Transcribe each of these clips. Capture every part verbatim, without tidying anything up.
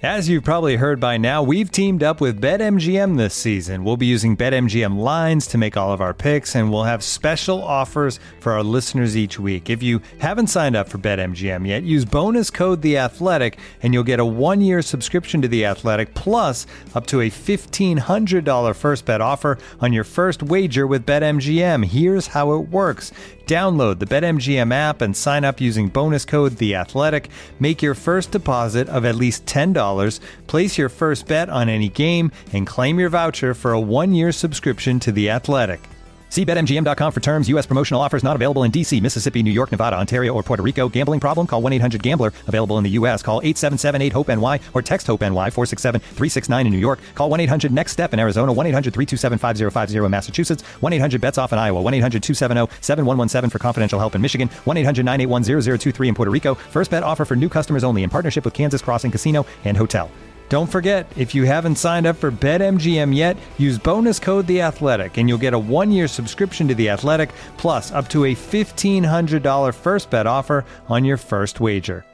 As you've probably heard by now, we've teamed up with BetMGM this season. We'll be using BetMGM lines to make all of our picks, and we'll have special offers for our listeners each week. If you haven't signed up for BetMGM yet, use bonus code The Athletic, and you'll get a one-year subscription to The Athletic, plus up to a fifteen hundred dollars first bet offer on your first wager with BetMGM. Here's how it works. Download the BetMGM app and sign up using bonus code The Athletic. Make your first deposit of at least ten dollars. Place your first bet on any game and claim your voucher for a one-year subscription to The Athletic. See Bet M G M dot com for terms. U S promotional offers not available in D C, Mississippi, New York, Nevada, Ontario, or Puerto Rico. Gambling problem? Call one eight hundred gambler. Available in the U S. Call eight seven seven eight hope N Y or text HOPE-NY four six seven three six nine in New York. Call one eight hundred next step in Arizona. one eight hundred three two seven five zero five zero in Massachusetts. one eight hundred bets off in Iowa. one eight hundred two seven zero seven one one seven for confidential help in Michigan. one eight hundred nine eight one zero zero two three in Puerto Rico. First bet offer for new customers only in partnership with Kansas Crossing Casino and Hotel. Don't forget, if you haven't signed up for BetMGM yet, use bonus code The Athletic, and you'll get a one-year subscription to The Athletic, plus up to a fifteen hundred dollars first bet offer on your first wager.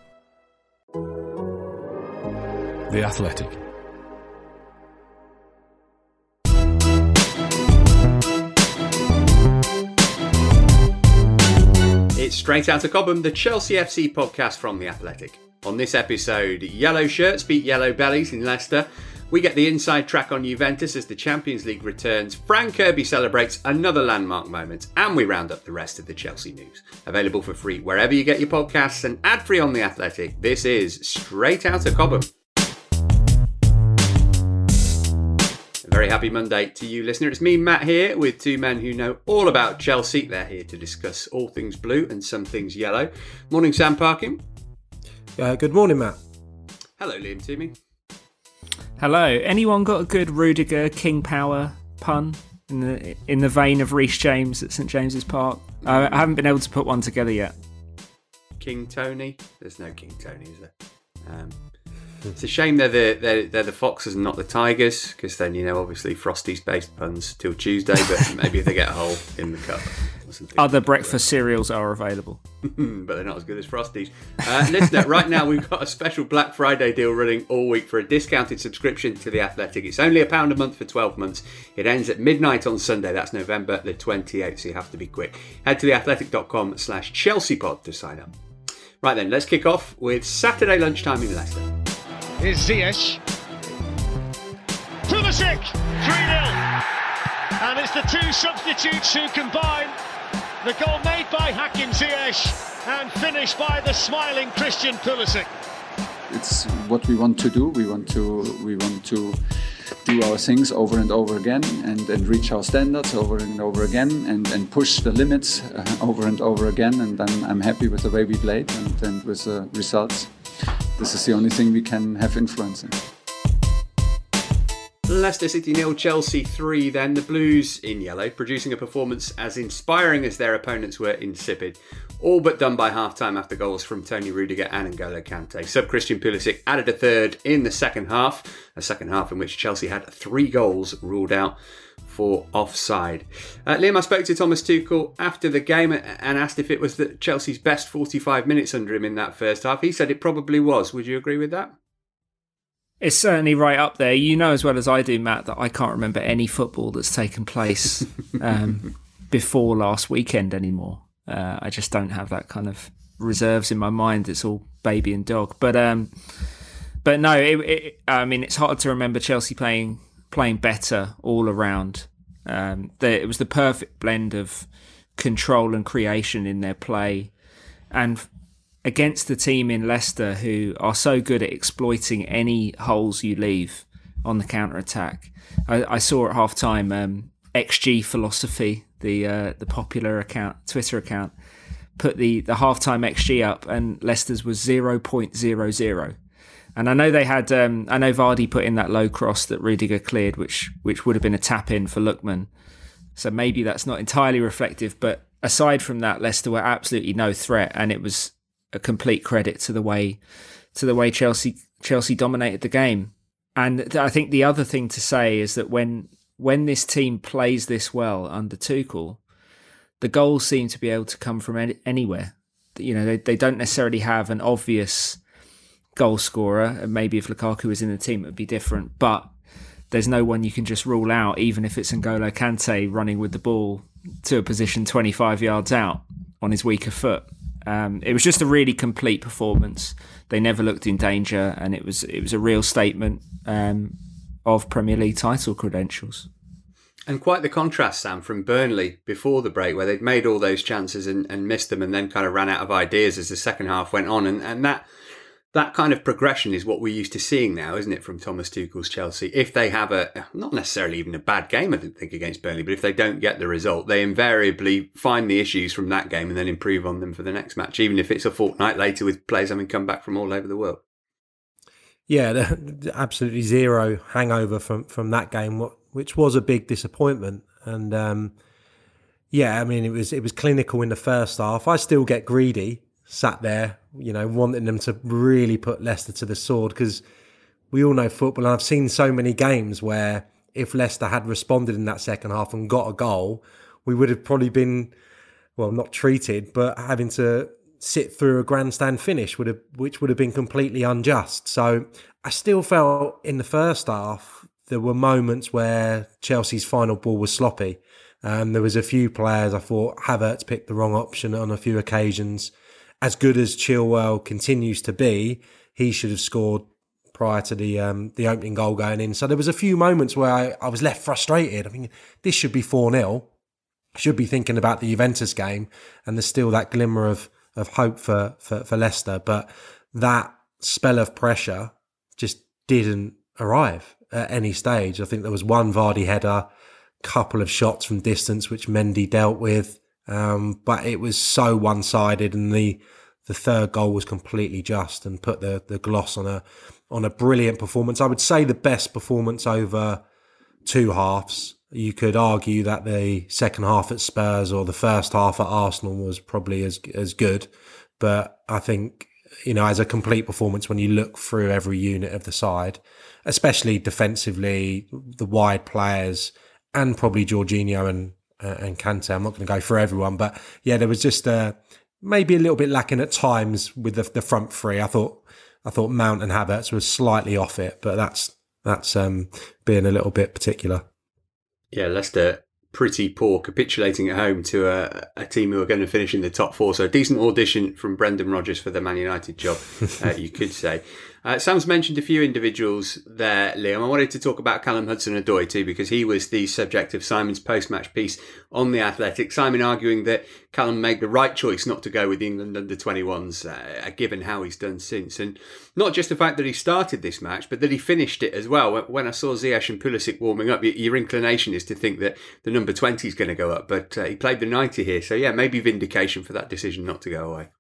The Athletic. It's Straight Outta Cobham, the Chelsea F C podcast from The Athletic. On this episode, yellow shirts beat yellow bellies in Leicester. We get the inside track on Juventus as the Champions League returns. Frank Kirby celebrates another landmark moment. And we round up the rest of the Chelsea news. Available for free wherever you get your podcasts and ad-free on The Athletic. This is Straight Outta Cobham. A very happy Monday to you, listener. It's me, Matt, here with two men who know all about Chelsea. They're here to discuss all things blue and some things yellow. Morning, Sam Parkin. Uh, good morning, Matt. Hello, Liam Toomey. Hello. Anyone got a good Rudiger King Power pun in the in the vein of Reece James at St James's Park? Uh, I haven't been able to put one together yet. King Tony? There's no King Tony, is there? Um, it's a shame they're the they're, they're the Foxes and not the Tigers, because then, you know, obviously Frosty's based puns till Tuesday, but maybe if they get a hole in the cup. Other breakfast cereals are available. But they're not as good as Frosties. Uh, listener, right now we've got a special Black Friday deal running all week for a discounted subscription to The Athletic. It's only a pound a month for twelve months. It ends at midnight on Sunday. That's November the twenty-eighth, so you have to be quick. Head to theathletic.com slash ChelseaPod to sign up. Right then, let's kick off with Saturday lunchtime in Leicester. Here's Ziyech. Pulisic, three nil. And it's the two substitutes who combine. The goal made by Hakim Ziyech and finished by the smiling Christian Pulisic. It's what we want to do. We want to we want to do our things over and over again and, and reach our standards over and over again and, and push the limits uh, over and over again. And I'm, I'm happy with the way we played and, and with the results. This is the only thing we can have influence in. Leicester City nil, Chelsea three then. The Blues in yellow, producing a performance as inspiring as their opponents were insipid. All but done by half-time after goals from Tony Rudiger and N'Golo Kante. Sub-Christian Pulisic added a third in the second half. A second half in which Chelsea had three goals ruled out for offside. Uh, Liam, I spoke to Thomas Tuchel after the game and asked if it was the Chelsea's best forty-five minutes under him in that first half. He said it probably was. Would you agree with that? It's certainly right up there. You know as well as I do, Matt, that I can't remember any football that's taken place um, before last weekend anymore. Uh, I just don't have that kind of reserves in my mind. It's all baby and dog. But um, but no, it, it, I mean, it's hard to remember Chelsea playing playing better all around. Um, the, it was the perfect blend of control and creation in their play, and against the team in Leicester who are so good at exploiting any holes you leave on the counter-attack. I, I saw at half-time um, X G Philosophy, the uh, the popular account, Twitter account, put the, the half-time X G up and Leicester's was zero point zero zero. And I know they had, um, I know Vardy put in that low cross that Rudiger cleared, which which would have been a tap-in for Lookman. So maybe that's not entirely reflective, but aside from that, Leicester were absolutely no threat, and it was a complete credit to the way to the way Chelsea Chelsea dominated the game. And I think the other thing to say is that when when this team plays this well under Tuchel, the goals seem to be able to come from any, anywhere. You know, they, they don't necessarily have an obvious goal scorer, and maybe if Lukaku was in the team it would be different, but there's no one you can just rule out, even if it's N'Golo Kante running with the ball to a position twenty-five yards out on his weaker foot. Um, it was just a really complete performance. They never looked in danger, and it was it was a real statement um, of Premier League title credentials. And quite the contrast, Sam, from Burnley before the break, where they'd made all those chances and, and missed them, and then kind of ran out of ideas as the second half went on. And, and that that kind of progression is what we're used to seeing now, isn't it, from Thomas Tuchel's Chelsea? If they have a, not necessarily even a bad game, I don't think, against Burnley, but if they don't get the result, they invariably find the issues from that game and then improve on them for the next match, even if it's a fortnight later with players having come back from all over the world. Yeah, absolutely zero hangover from, from that game, which was a big disappointment. And um, yeah, I mean, it was it was clinical in the first half. I still get greedy, sat there, you know, wanting them to really put Leicester to the sword, because we all know football, and I've seen so many games where if Leicester had responded in that second half and got a goal, we would have probably been, well, not treated, but having to sit through a grandstand finish, would have, which would have been completely unjust. So I still felt in the first half there were moments where Chelsea's final ball was sloppy. Um, there was a few players, I thought Havertz picked the wrong option on a few occasions. As good as Chilwell continues to be, he should have scored prior to the um, the opening goal going in. So there was a few moments where I, I was left frustrated. I mean, this should be four nil. Should be thinking about the Juventus game, and there's still that glimmer of of hope for, for, for Leicester. But that spell of pressure just didn't arrive at any stage. I think there was one Vardy header, couple of shots from distance which Mendy dealt with, um, but it was so one-sided, and the the third goal was completely just and put the the gloss on a on a brilliant performance. I would say the best performance over two halves. You could argue that the second half at Spurs or the first half at Arsenal was probably as as good, but I think, you know, as a complete performance, when you look through every unit of the side, especially defensively, the wide players, and probably Jorginho and uh, and Kante. I'm not going to go for everyone, but yeah, there was just uh, maybe a little bit lacking at times with the, the front three. I thought I thought Mount and Havertz was slightly off it, but that's that's um, being a little bit particular. Yeah, Leicester pretty poor, capitulating at home to a, a team who are going to finish in the top four. So a decent audition from Brendan Rodgers for the Man United job, uh, you could say. Uh, Sam's mentioned a few individuals there, Liam. I wanted to talk about Callum Hudson-Odoi too, because he was the subject of Simon's post-match piece on The Athletic. Simon arguing that Callum made the right choice not to go with the England under twenty-ones, uh, given how he's done since. And not just the fact that he started this match, but that he finished it as well. When I saw Ziyech and Pulisic warming up, your inclination is to think that the number twenty is going to go up, but uh, he played the ninety here. So yeah, maybe vindication for that decision not to go away.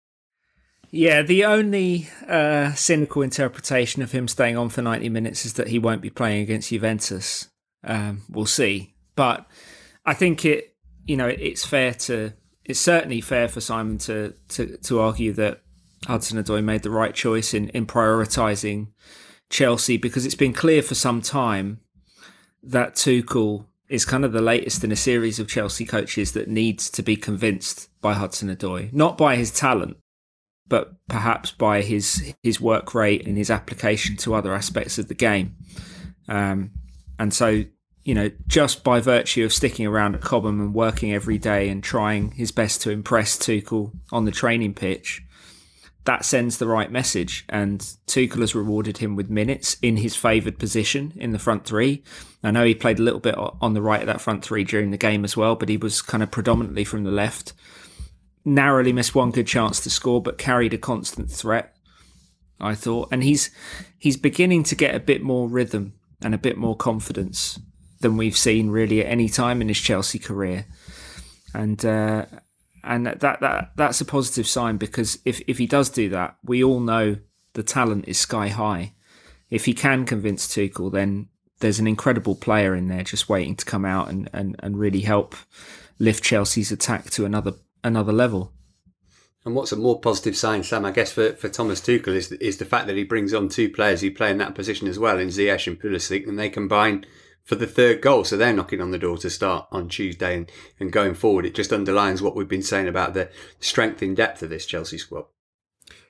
Yeah, the only uh, cynical interpretation of him staying on for ninety minutes is that he won't be playing against Juventus. Um, we'll see. But I think it, you know, it's fair to, it's certainly fair for Simon to to, to argue that Hudson-Odoi made the right choice in, in prioritising Chelsea, because it's been clear for some time that Tuchel is kind of the latest in a series of Chelsea coaches that needs to be convinced by Hudson-Odoi, not by his talent, but perhaps by his his work rate and his application to other aspects of the game. Um, and so, you know, just by virtue of sticking around at Cobham and working every day and trying his best to impress Tuchel on the training pitch, that sends the right message. And Tuchel has rewarded him with minutes in his favoured position in the front three. I know he played a little bit on the right of that front three during the game as well, but he was kind of predominantly from the left. Narrowly missed one good chance to score, but carried a constant threat, I thought. And he's he's beginning to get a bit more rhythm and a bit more confidence than we've seen really at any time in his Chelsea career. And uh, and that that that's a positive sign, because if, if he does do that, we all know the talent is sky high. If he can convince Tuchel, then there's an incredible player in there just waiting to come out and, and, and really help lift Chelsea's attack to another another level. And what's a more positive sign, Sam, I guess, for, for Thomas Tuchel is is the fact that he brings on two players who play in that position as well, in Ziyech and Pulisic, and they combine for the third goal. So they're knocking on the door to start on Tuesday, and, and going forward, it just underlines what we've been saying about the strength in depth of this Chelsea squad.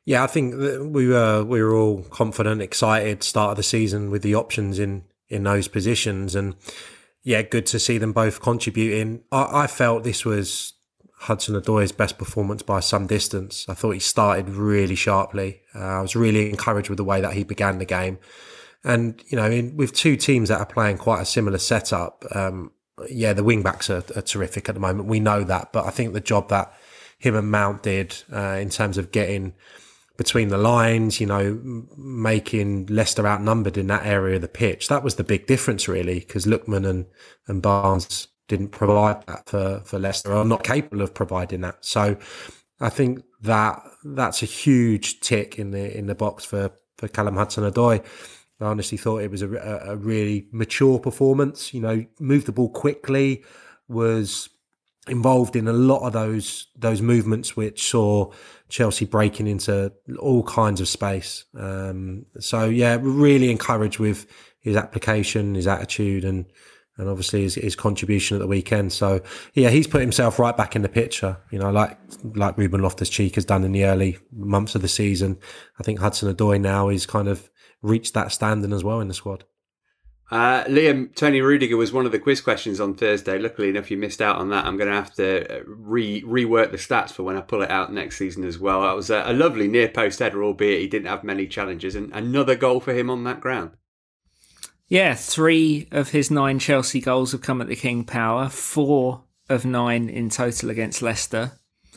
Yeah, I think that we were we were all confident, excited start of the season with the options in, in those positions, and yeah, good to see them both contributing. I, I felt this was Hudson-Odoi's best performance by some distance. I thought he started really sharply. Uh, I was really encouraged with the way that he began the game, and you know, in, with two teams that are playing quite a similar setup, um, yeah, the wing backs are, are terrific at the moment. We know that, but I think the job that him and Mount did uh, in terms of getting between the lines, you know, making Leicester outnumbered in that area of the pitch. That was the big difference, really, because Lookman and, and Barnes didn't provide that for, for Leicester, or not capable of providing that. So I think that that's a huge tick in the in the box for, for Callum Hudson-Odoi. I honestly thought it was a, a really mature performance, you know, moved the ball quickly, was involved in a lot of those those movements which saw Chelsea breaking into all kinds of space. Um, so yeah, really encouraged with his application, his attitude, and and obviously his, his contribution at the weekend. So yeah, he's put himself right back in the picture. You know, like like Ruben Loftus-Cheek has done in the early months of the season. I think Hudson-Odoi now is kind of reached that standing as well in the squad. Uh, Liam, Tony Rudiger was one of the quiz questions on Thursday. Luckily enough, you missed out on that. I'm going to have to re rework the stats for when I pull it out next season as well. That was a, a lovely near post header, albeit he didn't have many challenges, and another goal for him on that ground. Yeah, three of his nine Chelsea goals have come at the King Power, four of nine in total against Leicester.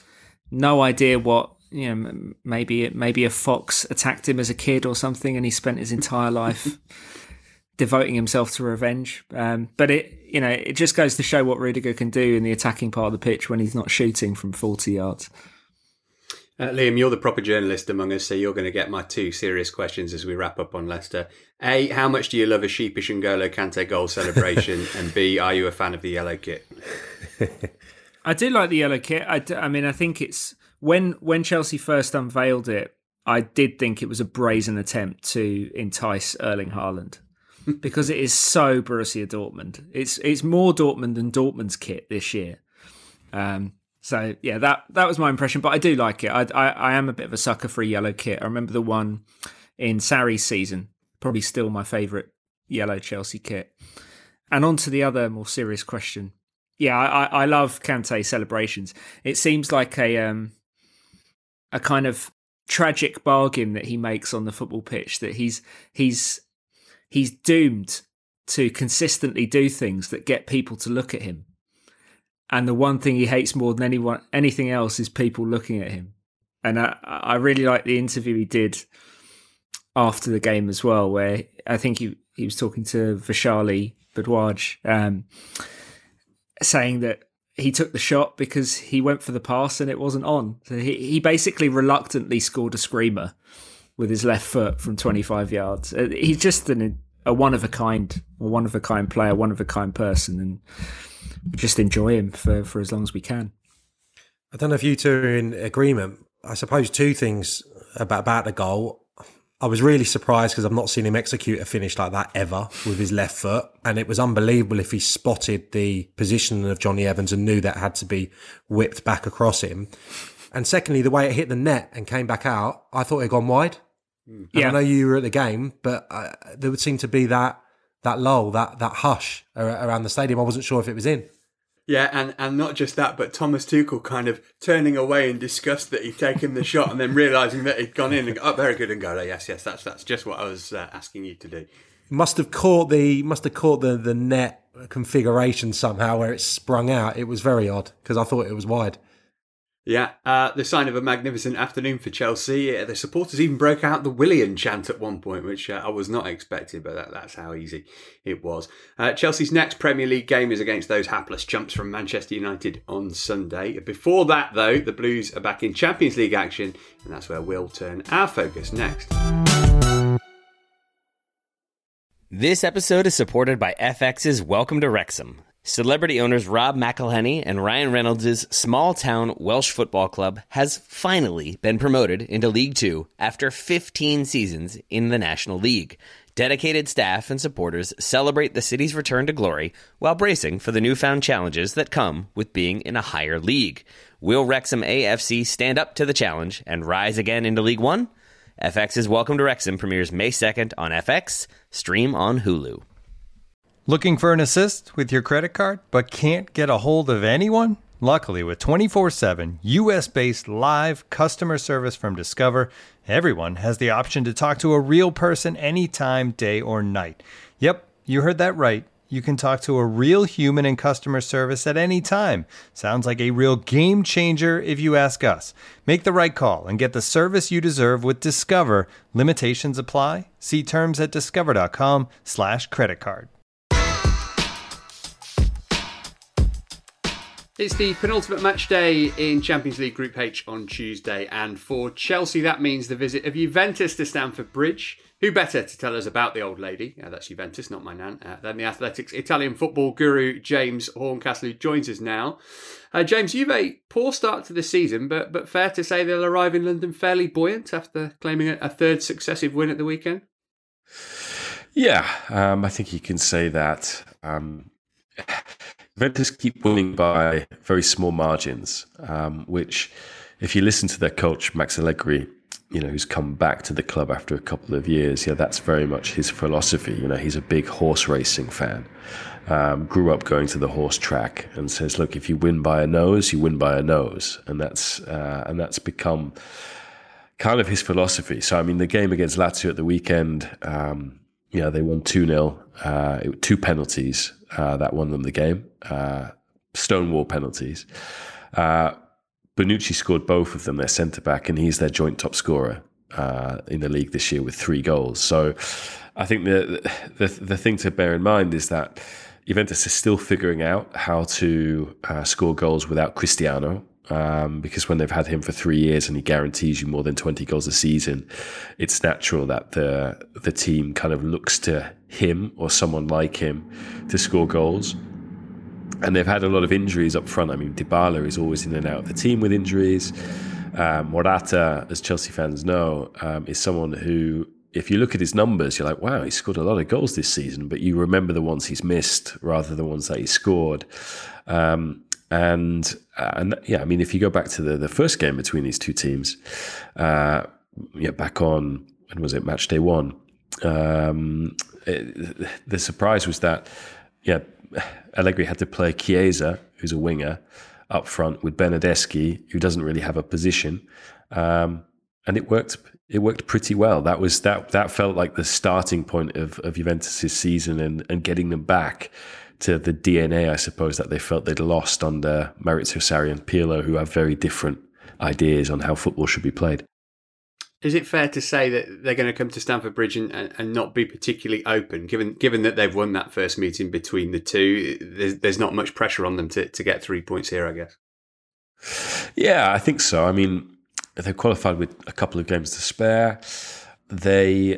No idea what, you know, maybe maybe a fox attacked him as a kid or something, and he spent his entire life devoting himself to revenge. Um, but it, you know, it just goes to show what Rudiger can do in the attacking part of the pitch when he's not shooting from forty yards. Uh, Liam, you're the proper journalist among us, so you're going to get my two serious questions as we wrap up on Leicester. A, how much do you love a sheepish N'Golo Kante goal celebration? And B, are you a fan of the yellow kit? I do like the yellow kit. I, do, I mean, I think it's when when Chelsea first unveiled it, I did think it was a brazen attempt to entice Erling Haaland. Because it is so Borussia Dortmund. It's it's more Dortmund than Dortmund's kit this year. Um, so, yeah, that that was my impression. But I do like it. I, I, I am a bit of a sucker for a yellow kit. I remember the one in Sarri's season. Probably still my favourite yellow Chelsea kit. And on to the other more serious question. Yeah, I, I love Kante celebrations. It seems like a um, a kind of tragic bargain that he makes on the football pitch, that he's he's... He's doomed to consistently do things that get people to look at him. And the one thing he hates more than anyone, anything else is people looking at him. And I, I really like the interview he did after the game as well, where I think he, he was talking to Vishali Bhardwaj, um, saying that he took the shot because he went for the pass and it wasn't on. So he, he basically reluctantly scored a screamer with his left foot from twenty-five yards. He's just an, a one-of-a-kind, a one-of-a-kind player, one-of-a-kind person, and we just enjoy him for, for as long as we can. I don't know if you two are in agreement. I suppose two things about, about the goal. I was really surprised because I've not seen him execute a finish like that ever with his left foot, and it was unbelievable if he spotted the position of Johnny Evans and knew that had to be whipped back across him. And secondly, the way it hit the net and came back out, I thought it had gone wide. Mm. Yeah. I know you were at the game, but uh, there would seem to be that that lull, that that hush around the stadium. I wasn't sure if it was in. Yeah, and, and not just that, but Thomas Tuchel kind of turning away in disgust that he'd taken the shot and then realising that he'd gone in and, oh, very good, N'Golo. Yes, yes, that's that's just what I was uh, asking you to do. Must have caught the must have caught the, the net configuration somehow where it sprung out. It was very odd because I thought it was wide. Yeah, uh, the sign of a magnificent afternoon for Chelsea. Uh, the supporters even broke out the Willian chant at one point, which uh, I was not expecting, but that, that's how easy it was. Uh, Chelsea's next Premier League game is against those hapless chumps from Manchester United on Sunday. Before that, though, the Blues are back in Champions League action, and that's where we'll turn our focus next. This episode is supported by F X's Welcome to Wrexham. Celebrity owners Rob McElhenney and Ryan Reynolds' small-town Welsh football club has finally been promoted into League Two after fifteen seasons in the National League. Dedicated staff and supporters celebrate the city's return to glory while bracing for the newfound challenges that come with being in a higher league. Will Wrexham A F C stand up to the challenge and rise again into League One? F X's Welcome to Wrexham premieres May second on F X, stream on Hulu. Looking for an assist with your credit card, but can't get a hold of anyone? Luckily, with twenty-four seven U S-based live customer service from Discover, everyone has the option to talk to a real person anytime, day or night. Yep, you heard that right. You can talk to a real human in customer service at any time. Sounds like a real game changer if you ask us. Make the right call and get the service you deserve with Discover. Limitations apply. See terms at discover.com slash credit card. It's the penultimate match day in Champions League Group H on Tuesday, and for Chelsea that means the visit of Juventus to Stamford Bridge. Who better to tell us about the old lady, uh, that's Juventus, not my nan, uh, than the Athletics Italian football guru James Horncastle, who joins us now. Uh, James, Juve, poor start to the season, but but fair to say they'll arrive in London fairly buoyant after claiming a, a third successive win at the weekend? Yeah, um, I think you can say that. Um, Juventus keep winning by very small margins, um, which, if you listen to their coach, Max Allegri, you know, who's come back to the club after a couple of years, yeah, that's very much his philosophy. You know, he's a big horse racing fan, um, grew up going to the horse track, and says, look, if you win by a nose, you win by a nose. And that's, uh, and that's become kind of his philosophy. So, I mean, the game against Lazio at the weekend, um, you know, they won two nil, uh, two penalties uh, that won them the game, uh, stonewall penalties. Uh, Bonucci scored both of them, their centre-back, and he's their joint top scorer uh, in the league this year with three goals. So I think the, the the thing to bear in mind is that Juventus is still figuring out how to uh, score goals without Cristiano, um, because when they've had him for three years and he guarantees you more than twenty goals a season, it's natural that the the team kind of looks to him or someone like him to score goals. And they've had a lot of injuries up front. I mean, Dybala is always in and out of the team with injuries. Um, Morata, as Chelsea fans know, um, is someone who, if you look at his numbers, you're like, wow, he scored a lot of goals this season, but you remember the ones he's missed rather than the ones that he scored. Um, and, uh, and yeah, I mean, if you go back to the, the first game between these two teams, uh, yeah, back on, when was it, match day one, um, it, the surprise was that, yeah, Allegri had to play Chiesa, who's a winger, up front with Bernardeschi, who doesn't really have a position, um, and it worked. It worked pretty well. That was that. That felt like the starting point of, of Juventus' season, and, and getting them back to the D N A, I suppose, that they felt they'd lost under Maurizio Sarri and Pirlo, who have very different ideas on how football should be played. Is it fair to say that they're going to come to Stamford Bridge and, and, and not be particularly open, given given that they've won that first meeting between the two? There's, there's not much pressure on them to, to get three points here, I guess. Yeah, I think so. I mean, they're qualified with a couple of games to spare. They,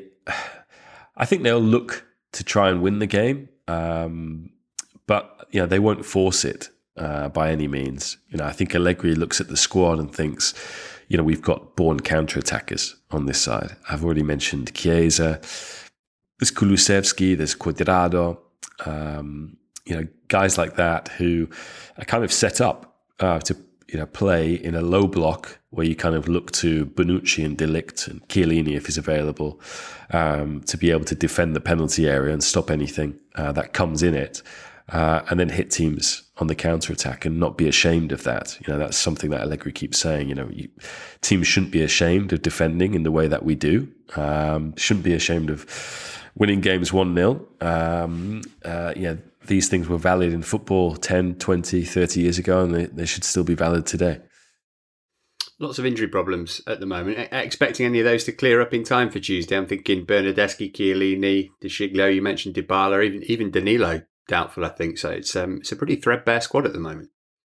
I think they'll look to try and win the game, um, but you know, they won't force it uh, by any means. You know, I think Allegri looks at the squad and thinks, you know, we've got born counter-attackers on this side. I've already mentioned Chiesa. There's Kulusevski, there's Cuadrado, um, you know, guys like that who are kind of set up uh, to, you know, play in a low block where you kind of look to Bonucci and De Ligt and Chiellini, if he's available, um, to be able to defend the penalty area and stop anything uh, that comes in it. Uh, and then hit teams on the counter-attack and not be ashamed of that. You know, that's something that Allegri keeps saying. You know, you, teams shouldn't be ashamed of defending in the way that we do. Um, shouldn't be ashamed of winning games one nil. Um, uh, yeah, these things were valid in football ten, twenty, thirty years ago, and they, they should still be valid today. Lots of injury problems at the moment. Expecting any of those to clear up in time for Tuesday? I'm thinking Bernardeschi, Chiellini, De Sciglio, you mentioned Dybala, even even Danilo. Doubtful, I think. So it's um, it's a pretty threadbare squad at the moment.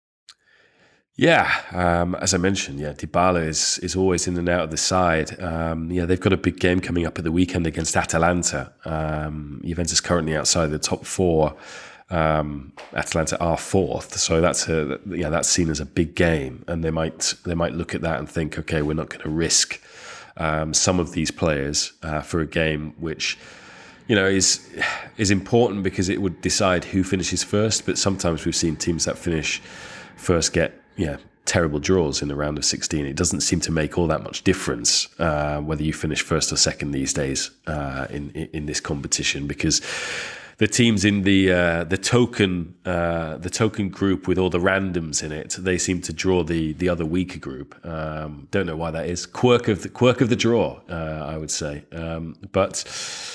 Yeah, um, as I mentioned, yeah, Dybala is is always in and out of the side. Um, yeah, they've got a big game coming up at the weekend against Atalanta. Um, Juventus currently outside the top four, Um, Atalanta are fourth, so that's a yeah that's seen as a big game, and they might they might look at that and think, okay, we're not going to risk um, some of these players uh, for a game which, you know, is is important because it would decide who finishes first. But sometimes we've seen teams that finish first get yeah terrible draws in the round of sixteen. It doesn't seem to make all that much difference uh, whether you finish first or second these days uh, in, in in this competition, because the teams in the uh, the token uh, the token group with all the randoms in it, they seem to draw the the other weaker group. Um, don't know why that is. Quirk of the quirk of the draw, uh, I would say. Um, but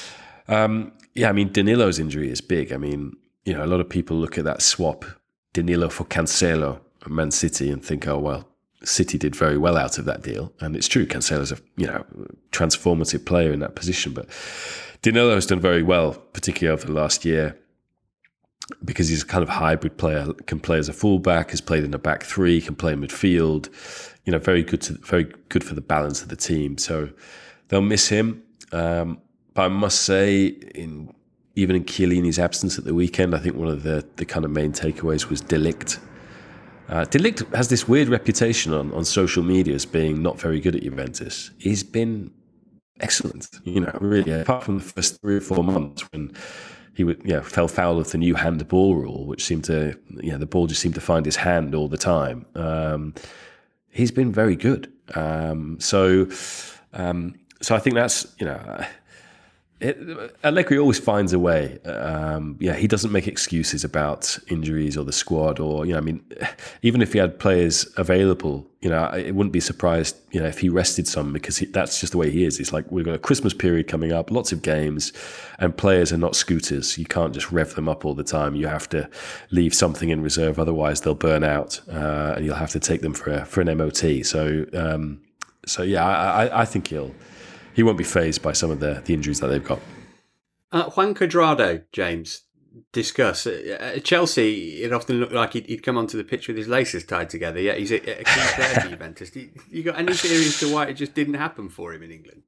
um, yeah, I mean, Danilo's injury is big. I mean, you know, a lot of people look at that swap, Danilo for Cancelo, Man City, and think, oh well, City did very well out of that deal, and it's true. Cancelo's a you know transformative player in that position, but Danilo has done very well, particularly over the last year, because he's a kind of hybrid player. Can play as a fullback, has played in a back three, can play in midfield. You know, very good to very good for the balance of the team. So they'll miss him. Um, but I must say, in even in Chiellini's absence at the weekend, I think one of the the kind of main takeaways was De Ligt. Uh, De Ligt has this weird reputation on, on social media as being not very good at Juventus. He's been excellent, you know, really, apart from the first three or four months when he would, you know, fell foul of the new handball rule, which seemed to, you know, the ball just seemed to find his hand all the time. Um, he's been very good. Um, so, um, so I think that's, you know, it, Allegri always finds a way. Um, yeah, he doesn't make excuses about injuries or the squad, or, you know, I mean, even if he had players available, you know, it wouldn't be surprised, you know, if he rested some, because he, that's just the way he is. It's like, we've got a Christmas period coming up, lots of games, and players are not scooters. You can't just rev them up all the time. You have to leave something in reserve, otherwise they'll burn out, uh, and you'll have to take them for a, for an M O T. So, um, so yeah, I, I, I think he'll. He won't be fazed by some of the, the injuries that they've got. Uh, Juan Cuadrado, James, discuss. Uh, at Chelsea, it often looked like he'd, he'd come onto the pitch with his laces tied together. Yeah, he's a, a key player for Juventus. You, you got any theory as to why it just didn't happen for him in England?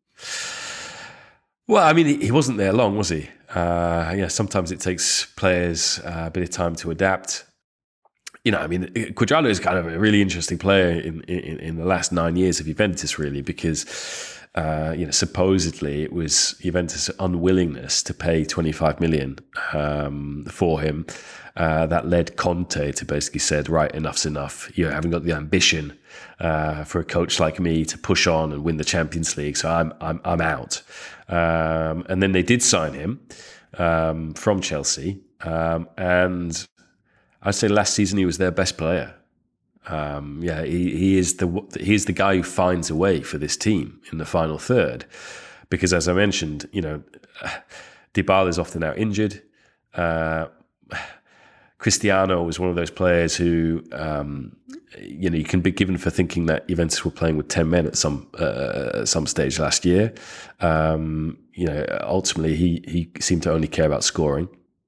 Well, I mean, he, he wasn't there long, was he? Uh, yeah, sometimes it takes players uh, a bit of time to adapt. You know, I mean, Cuadrado is kind of a really interesting player in, in, in the last nine years of Juventus, really, because Uh, you know, supposedly it was Juventus' unwillingness to pay twenty-five million um, for him uh, that led Conte to basically said, right, enough's enough. You haven't got the ambition uh, for a coach like me to push on and win the Champions League, so I'm I'm I'm out. Um, and then they did sign him um, from Chelsea, um, and I'd say last season he was their best player. Um, yeah, he, he is the he is the guy who finds a way for this team in the final third, because as I mentioned, you know, Dybala is often out injured. Uh, Cristiano was one of those players who, um, you know, you can be given for thinking that Juventus were playing with ten men at some uh, at some stage last year. Um, you know, ultimately he he seemed to only care about scoring.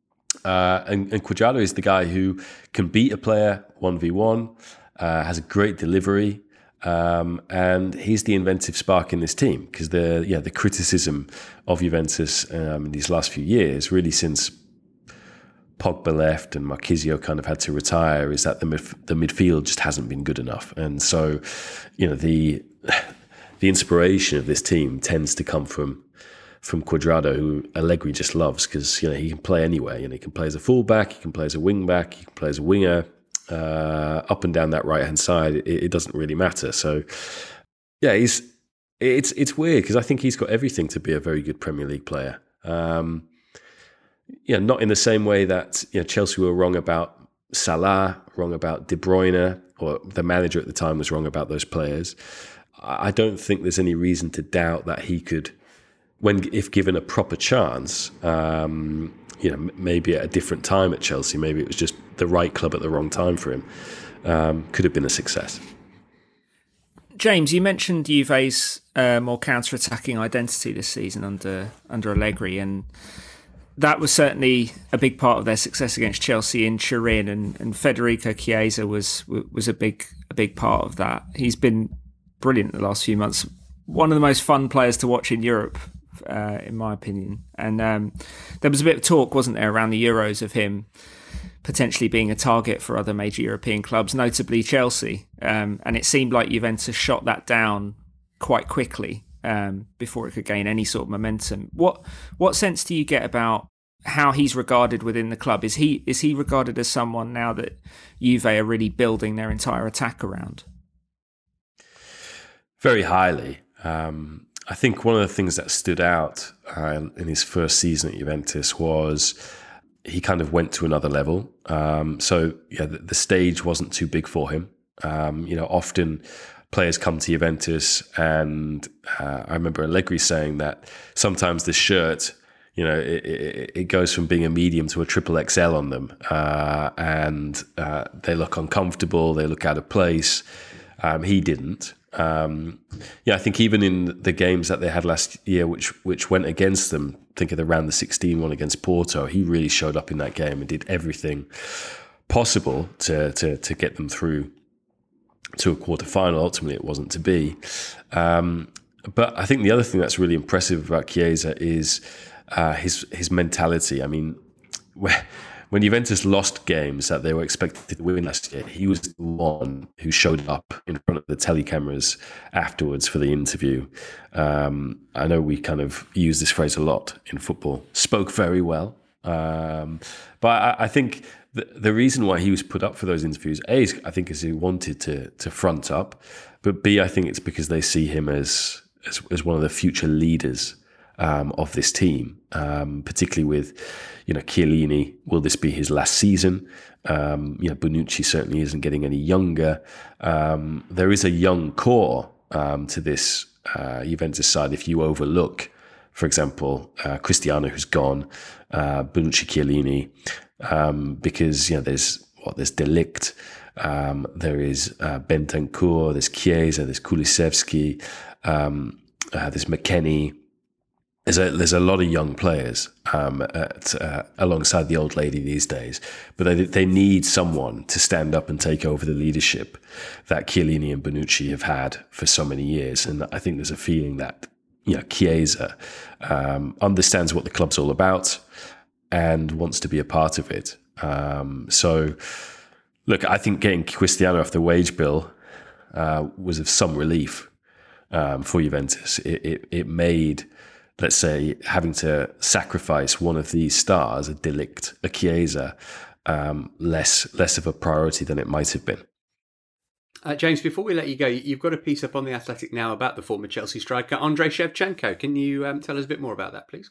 Uh, and, and Cuadrado is the guy who can beat a player one v one. Uh, has a great delivery, um, and he's the inventive spark in this team, because the yeah the criticism of Juventus um, in these last few years, really since Pogba left and Marchisio kind of had to retire, is that the midf- the midfield just hasn't been good enough, and so you know the the inspiration of this team tends to come from from Cuadrado, who Allegri just loves, because you know he can play anywhere. You know, he can play as a fullback, he can play as a wing back, he can play as a winger. Uh, up and down that right hand side, it, it doesn't really matter. So, yeah, he's it's it's weird, because I think he's got everything to be a very good Premier League player. Um, yeah, not in the same way that you know Chelsea were wrong about Salah, wrong about De Bruyne, or the manager at the time was wrong about those players. I don't think there's any reason to doubt that he could, when if given a proper chance. Um, You know, maybe at a different time at Chelsea, maybe it was just the right club at the wrong time for him. Um, could have been a success. James, you mentioned Juve's uh, more counter-attacking identity this season under under Allegri, and that was certainly a big part of their success against Chelsea in Turin. And, and Federico Chiesa was was a big a big part of that. He's been brilliant the last few months. One of the most fun players to watch in Europe uh, in my opinion. And um, there was a bit of talk, wasn't there, around the Euros of him potentially being a target for other major European clubs, notably Chelsea. Um, and it seemed like Juventus shot that down quite quickly um, before it could gain any sort of momentum. What what sense do you get about how he's regarded within the club? Is he is he regarded as someone now that Juve are really building their entire attack around? Very highly. Um, I think one of the things that stood out uh, in his first season at Juventus was he kind of went to another level. Um, so yeah, the, the stage wasn't too big for him. Um, you know, often players come to Juventus, and uh, I remember Allegri saying that sometimes the shirt, you know, it, it, it goes from being a medium to a triple X L on them, uh, and uh, they look uncomfortable, they look out of place. Um, he didn't. Um, yeah, I think even in the games that they had last year, which which went against them, think of the round the sixteen one against Porto, he really showed up in that game and did everything possible to to to get them through to a quarter final. Ultimately, it wasn't to be. Um, but I think the other thing that's really impressive about Chiesa is uh, his his mentality. I mean, where. When Juventus lost games that they were expected to win last year, he was the one who showed up in front of the telecameras afterwards for the interview. Um, I know we kind of use this phrase a lot in football, spoke very well. Um, but I, I think the, the reason why he was put up for those interviews, A, is, I think is he wanted to to front up, but B, I think it's because they see him as as, as one of the future leaders Um, of this team, um, particularly with, you know, Chiellini. Will this be his last season? Um, you know, Bonucci certainly isn't getting any younger. Um, there is a young core um, to this uh, Juventus side. If you overlook, for example, uh, Cristiano, who's gone, uh, Bonucci, Chiellini, um, because you know there's what there's De Ligt, um, there is uh, Bentancur, there's Chiesa, there's Kulusevski, um, uh, there's McKennie. There's a, there's a lot of young players um, at, uh, alongside the old lady these days, but they they need someone to stand up and take over the leadership that Chiellini and Bonucci have had for so many years. And I think there's a feeling that, you know, Chiesa um, understands what the club's all about and wants to be a part of it. Um, so, look, I think getting Cristiano off the wage bill uh, was of some relief um, for Juventus. It, it, it made, let's say, having to sacrifice one of these stars, a De Ligt, a Chiesa, um, less less of a priority than it might have been. Uh, James, before we let you go, you've got a piece up on The Athletic now about the former Chelsea striker, Andrei Shevchenko. Can you um, tell us a bit more about that, please?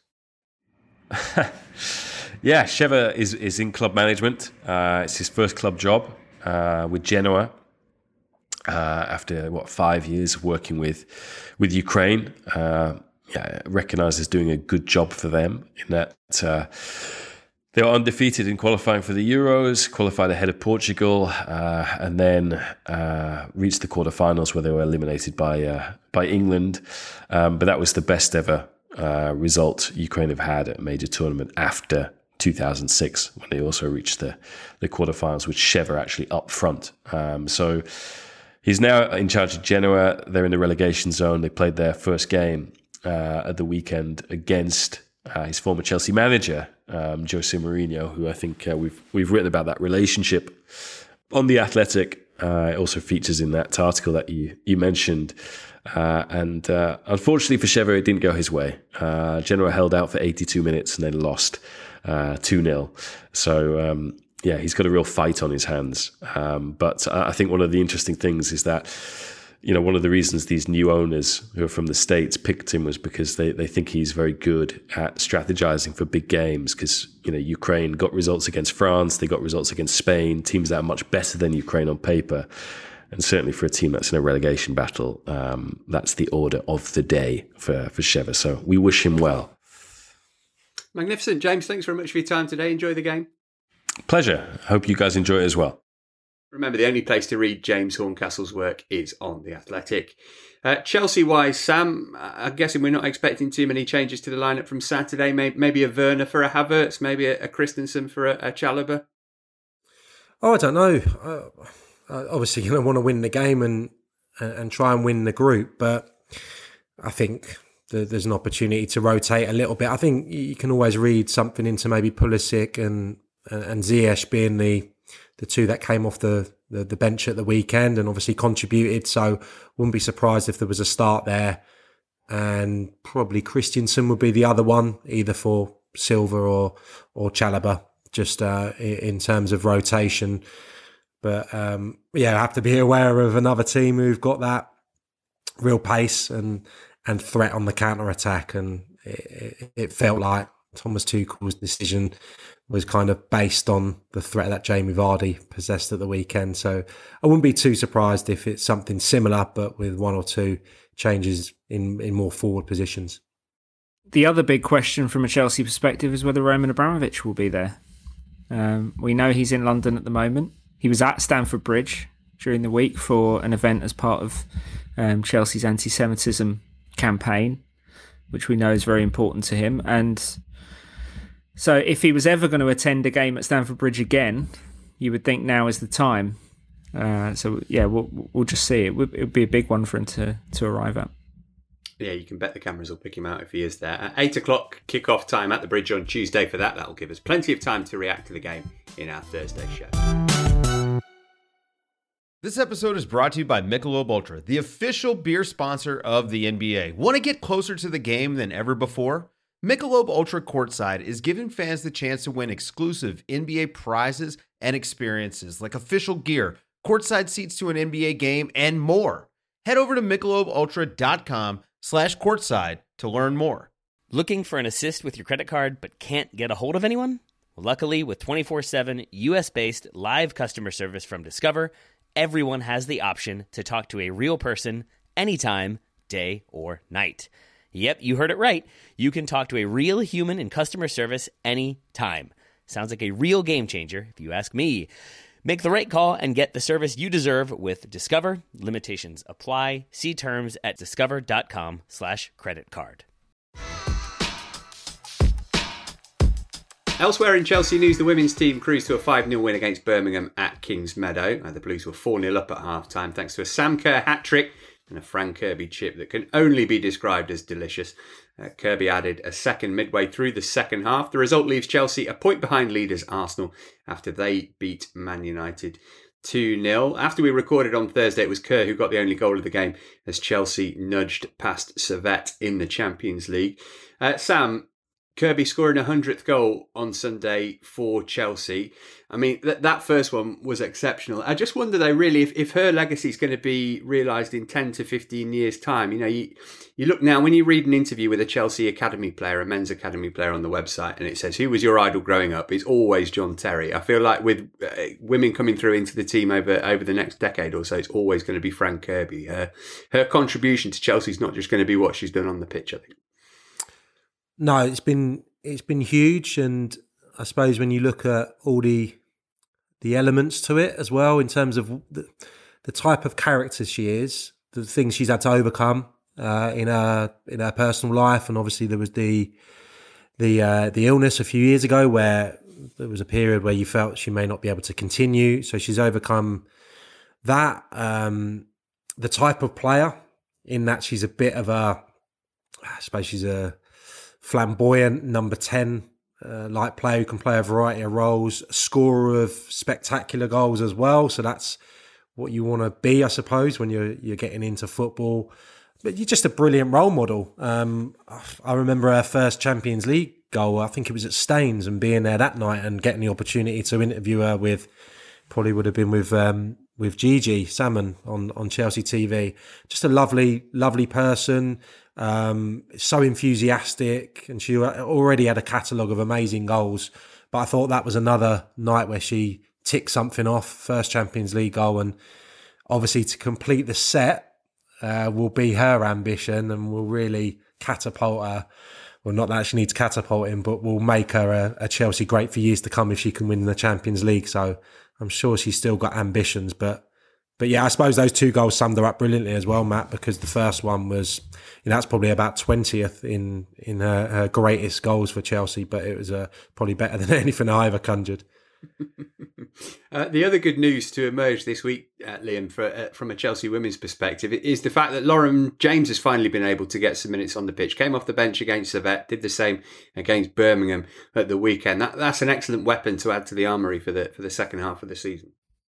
Yeah, Sheva is, is in club management. Uh, it's his first club job uh, with Genoa uh, after, what, five years of working with, with Ukraine. Uh, yeah, recognised as doing a good job for them in that uh, they were undefeated in qualifying for the Euros, qualified ahead of Portugal, uh, and then uh, reached the quarterfinals where they were eliminated by uh, by England. Um, but that was the best ever uh, result Ukraine have had at a major tournament after two thousand six, when they also reached the, the quarterfinals, with Sheva actually up front. Um, so he's now in charge of Genoa. They're in the relegation zone. They played their first game uh, at the weekend against uh, his former Chelsea manager, um, Jose Mourinho, who I think uh, we've we've written about that relationship on The Athletic. Uh, it also features in that article that you you mentioned. Uh, and uh, unfortunately for Sheva, it didn't go his way. Uh, Genoa held out for eighty-two minutes and then lost uh, two nil. So, um, yeah, he's got a real fight on his hands. Um, but I think one of the interesting things is that, you know, one of the reasons these new owners who are from the States picked him was because they, they think he's very good at strategizing for big games. Because, you know, Ukraine got results against France, they got results against Spain, teams that are much better than Ukraine on paper. And certainly for a team that's in a relegation battle, um, that's the order of the day for, for Sheva. So we wish him well. Magnificent. James, thanks very much for your time today. Enjoy the game. Pleasure. Hope you guys enjoy it as well. Remember, the only place to read James Horncastle's work is on The Athletic. Uh, Chelsea-wise, Sam, I'm guessing we're not expecting too many changes to the lineup from Saturday. Maybe, maybe a Werner for a Havertz, maybe a, a Christensen for a, a Chalobah. Oh, I don't know. Uh, uh, obviously, you don't want to win the game and, and and try and win the group, but I think the, there's an opportunity to rotate a little bit. I think you can always read something into maybe Pulisic and and Ziyech being the the two that came off the, the, the bench at the weekend and obviously contributed. So wouldn't be surprised if there was a start there. And probably Christensen would be the other one, either for Silva or or Chalobah, just uh, in terms of rotation. But um, yeah, I have to be aware of another team who've got that real pace and and threat on the counter attack. And it, it felt like Thomas Tuchel's decision was kind of based on the threat that Jamie Vardy possessed at the weekend. So I wouldn't be too surprised if it's something similar, but with one or two changes in, in more forward positions. The other big question from a Chelsea perspective is whether Roman Abramovich will be there. Um, we know he's in London at the moment. He was at Stamford Bridge during the week for an event as part of um, Chelsea's anti-Semitism campaign, which we know is very important to him. And so if he was ever going to attend a game at Stamford Bridge again, you would think now is the time. Uh, so, yeah, we'll, we'll just see. It would, it would be a big one for him to, to arrive at. Yeah, you can bet the cameras will pick him out if he is there. At eight o'clock kick-off time at the Bridge on Tuesday for that. That'll give us plenty of time to react to the game in our Thursday show. This episode is brought to you by Michelob Ultra, the official beer sponsor of the N B A. Want to get closer to the game than ever before? Michelob Ultra Courtside is giving fans the chance to win exclusive N B A prizes and experiences like official gear, courtside seats to an N B A game, and more. Head over to michelobultra.com slash courtside to learn more. Looking for an assist with your credit card but can't get a hold of anyone? Well, luckily, with twenty-four seven U S-based live customer service from Discover, everyone has the option to talk to a real person anytime, day or night. Yep, you heard it right. You can talk to a real human in customer service anytime. Sounds like a real game changer, if you ask me. Make the right call and get the service you deserve with Discover. Limitations apply. See terms at discover.com slash credit card. Elsewhere in Chelsea news, the women's team cruised to a five nil win against Birmingham at Kings Meadow. The Blues were four nil up at half-time thanks to a Sam Kerr hat-trick and a Frank Kirby chip that can only be described as delicious. Uh, Kirby added a second midway through the second half. The result leaves Chelsea a point behind leaders Arsenal after they beat Man United two nil. After we recorded on Thursday, it was Kerr who got the only goal of the game as Chelsea nudged past Servette in the Champions League. Uh, Sam, Kirby scoring a hundredth goal on Sunday for Chelsea. I mean, th- that first one was exceptional. I just wonder, though, really, if, if her legacy is going to be realised in ten to fifteen years' time. You know, you, you look now, when you read an interview with a Chelsea Academy player, a men's Academy player on the website, and it says, who was your idol growing up? It's always John Terry. I feel like with uh, women coming through into the team over, over the next decade or so, it's always going to be Frank Kirby. Her, her contribution to Chelsea is not just going to be what she's done on the pitch, I think. No, it's been it's been huge, and I suppose when you look at all the the elements to it as well, in terms of the, the type of character she is, the things she's had to overcome uh, in her in her personal life, and obviously there was the the uh, the illness a few years ago where there was a period where you felt she may not be able to continue. So she's overcome that. Um, the type of player, in that she's a bit of a, I suppose she's a flamboyant number ten uh, like player who can play a variety of roles, a scorer of spectacular goals as well. So that's what you want to be, I suppose, when you're you're getting into football. But you're just a brilliant role model. Um, I remember her first Champions League goal. I think it was at Staines, and being there that night and getting the opportunity to interview her with, probably would have been with um, with Gigi Salmon on on Chelsea T V. Just a lovely, lovely person. Um, so enthusiastic, and she already had a catalogue of amazing goals. But I thought that was another night where she ticked something off. First Champions League goal, and obviously to complete the set uh, will be her ambition, and will really catapult her. Well, not that she needs catapulting, but will make her a, a Chelsea great for years to come if she can win the Champions League. So I'm sure she's still got ambitions, but. But yeah, I suppose those two goals summed her up brilliantly as well, Matt, because the first one was, you know, that's probably about twentieth in in her, her greatest goals for Chelsea, but it was uh, probably better than anything I ever conjured. Uh, the other good news to emerge this week, uh, Liam, for, uh, from a Chelsea women's perspective, is the fact that Lauren James has finally been able to get some minutes on the pitch. Came off the bench against Servette, did the same against Birmingham at the weekend. That, that's an excellent weapon to add to the armoury for the for the second half of the season.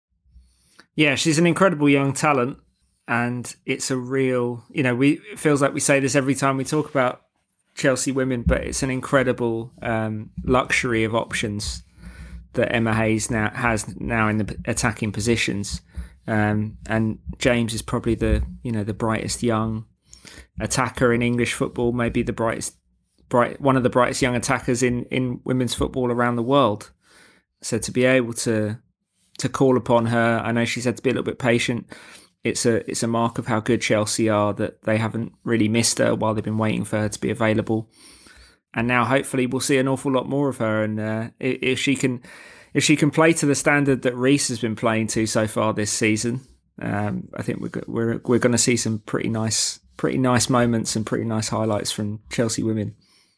Yeah, she's an incredible young talent, and it's a real, you know, we it feels like we say this every time we talk about Chelsea women, but it's an incredible um, luxury of options that Emma Hayes now has now in the attacking positions, um, and James is probably the you know the brightest young attacker in English football, maybe the brightest bright one of the brightest young attackers in, in women's football around the world. So to be able to to call upon her, I know she's had to be a little bit patient. It's a it's a mark of how good Chelsea are that they haven't really missed her while they've been waiting for her to be available. And now, hopefully, we'll see an awful lot more of her. And uh, if she can, if she can play to the standard that Reece has been playing to so far this season, um, I think we're we're we're going to see some pretty nice, pretty nice moments and pretty nice highlights from Chelsea women.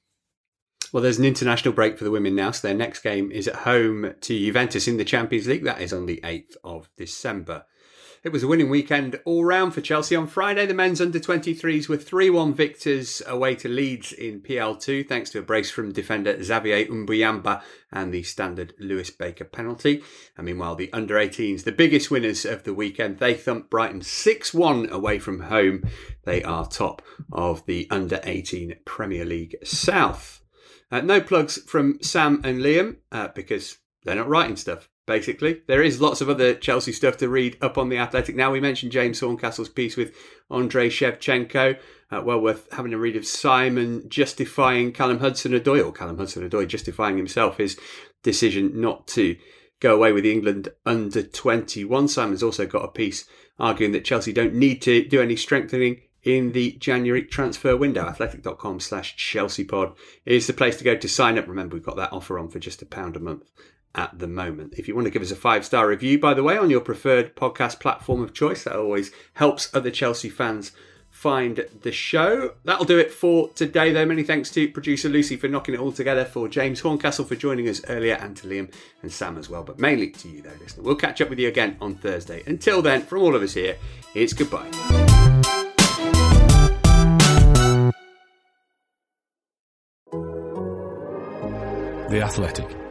Well, there's an international break for the women now, so their next game is at home to Juventus in the Champions League. That is on the eighth of December. It was a winning weekend all round for Chelsea. On Friday, the men's under twenty-threes were three one victors away to Leeds in P L two, thanks to a brace from defender Xavier Mbuyamba and the standard Lewis Baker penalty. And meanwhile, the under eighteens, the biggest winners of the weekend, they thumped Brighton six one away from home. They are top of the under eighteen Premier League South. Uh, no plugs from Sam and Liam uh, because they're not writing stuff. Basically, there is lots of other Chelsea stuff to read up on The Athletic. Now, we mentioned James Horncastle's piece with Andrei Shevchenko. Uh, well worth having a read of Simon justifying Callum Hudson-Odoi, or Callum Hudson-Odoi justifying himself, his decision not to go away with the England under twenty-one. Simon's also got a piece arguing that Chelsea don't need to do any strengthening in the January transfer window. Athletic.com slash Chelsea pod is the place to go to sign up. Remember, we've got that offer on for just a pound a month at the moment. If you want to give us a five-star review, by the way, on your preferred podcast platform of choice, that always helps other Chelsea fans find the show. That'll do it for today, though. Many thanks to producer Lucy for knocking it all together, for James Horncastle for joining us earlier, and to Liam and Sam as well, but mainly to you, though, listener. We'll catch up with you again on Thursday. Until then, from all of us here, it's goodbye. The Athletic.